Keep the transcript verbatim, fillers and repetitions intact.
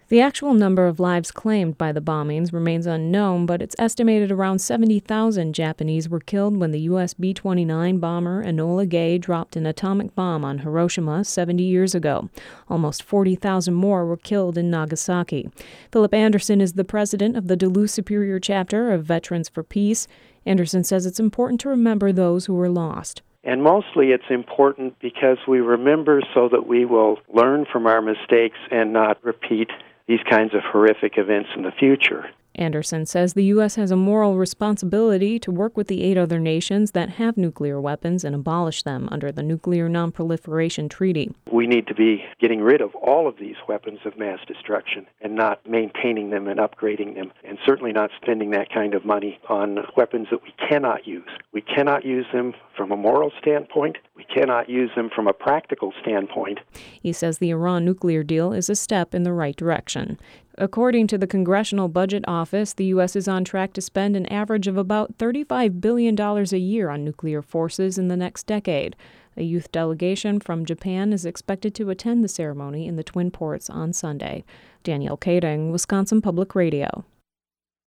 The actual number of lives claimed by the bombings remains unknown, but it's estimated around seventy thousand Japanese were killed when the U S B twenty-nine bomber Enola Gay dropped an atomic bomb on Hiroshima seventy years ago. Almost forty thousand more were killed in Nagasaki. Philip Anderson is the president of the Duluth Superior Chapter of Veterans for Peace. Anderson says it's important to remember those who were lost. And mostly it's important because we remember so that we will learn from our mistakes and not repeat these kinds of horrific events in the future. Anderson says the U S has a moral responsibility to work with the eight other nations that have nuclear weapons and abolish them under the Nuclear Nonproliferation Treaty. We need to be getting rid of all of these weapons of mass destruction and not maintaining them and upgrading them, and certainly not spending that kind of money on weapons that we cannot use. We cannot use them from a moral standpoint. We cannot use them from a practical standpoint. He says the Iran nuclear deal is a step in the right direction. According to the Congressional Budget Office, the U S is on track to spend an average of about thirty-five billion dollars a year on nuclear forces in the next decade. A youth delegation from Japan is expected to attend the ceremony in the Twin Ports on Sunday. Danielle Kading, Wisconsin Public Radio.